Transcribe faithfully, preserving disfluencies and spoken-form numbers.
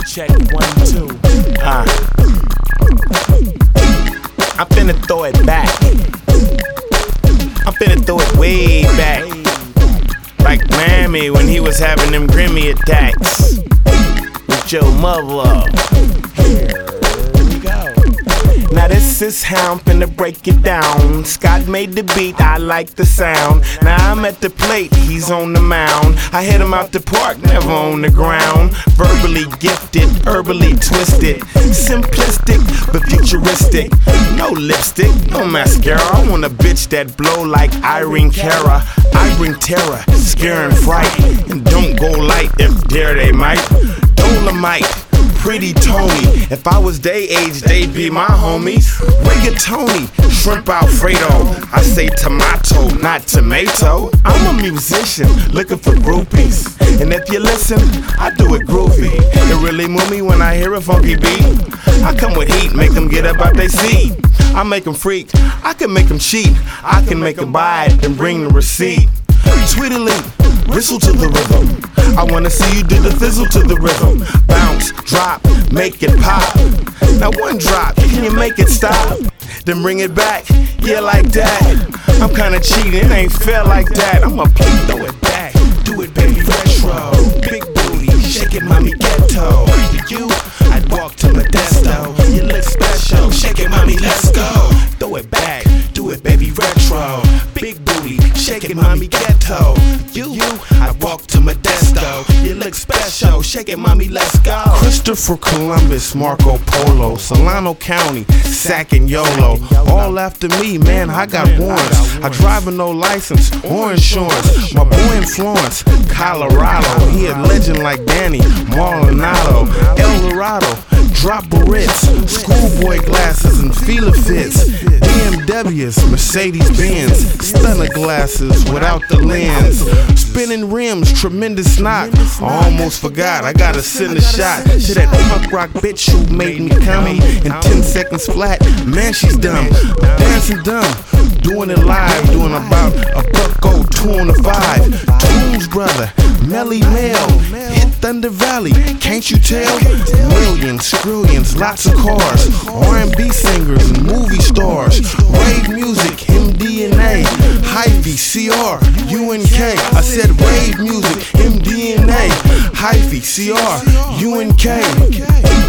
check, one, two. Uh. I'm finna throw it back. I'm finna throw it way back. Like Grammy when he was having them Grammy attacks with your mother. Here we go. Now this is how I'm finna break it down. Scott made the beat, I like the sound. Now I'm at the plate, he's on the mound. I hit him out the park, never on the ground. Verbally gifted, herbally twisted. Simplistic, but futuristic. No lipstick, no mascara. I want a bitch that blow like Irene Cara. I bring terror, scare and fright. And don't go light if dare they might. Dolomite, pretty Tony. If I was they age, they'd be my homies. Rigatoni, shrimp Alfredo. I say tomato, not tomato. I'm a musician looking for groupies. And if you listen, I do it groovy. It really move me when I hear a funky beat. I come with heat, make them get up out they seat. I make them freak, I can make them cheat. I can make them buy it and bring the receipt. Tweedly, whistle to the rhythm. I wanna see you do the fizzle to the rhythm. Bounce, drop, make it pop. Now one drop, can you make it stop? Then bring it back, yeah like that. I'm kinda cheating, it ain't fair like that. I'ma throw it back, do it baby retro. Big booty, shake it mommy ghetto. For you, I'd walk to Modesto. You look special, shake it mommy let's go. Throw it back, do it baby retro. Big booty, shake it mommy ghetto. You, you, I walk to Modesto. You look special, shake it mommy let's go. Christopher Columbus, Marco Polo, Solano County, Sac and Yolo. All after me, man, I got warrants. I drive with no license or insurance. My boy in Florence, Colorado. He a legend like Danny Marlonado. El Dorado, drop barrettes, schoolboy glasses and Fila fits. B M Ws, Mercedes Benz, stunner glasses without the lens. Spinning rims, tremendous knock. I almost forgot, I gotta send a shot to that punk rock bitch who made me come in ten seconds flat. Man, she's dumb, dancing dumb, doing it live, doing about a buck oh two on the five. Tunes brother, Melly Mel, hit Thunder Valley, can't you tell? Millions, trillions, lots of cars, R and B singers and movie stars, rave music, M D N A, Hyphy, C R, U N K. I said rave music, M D N A, Hyphy, C R, U N K.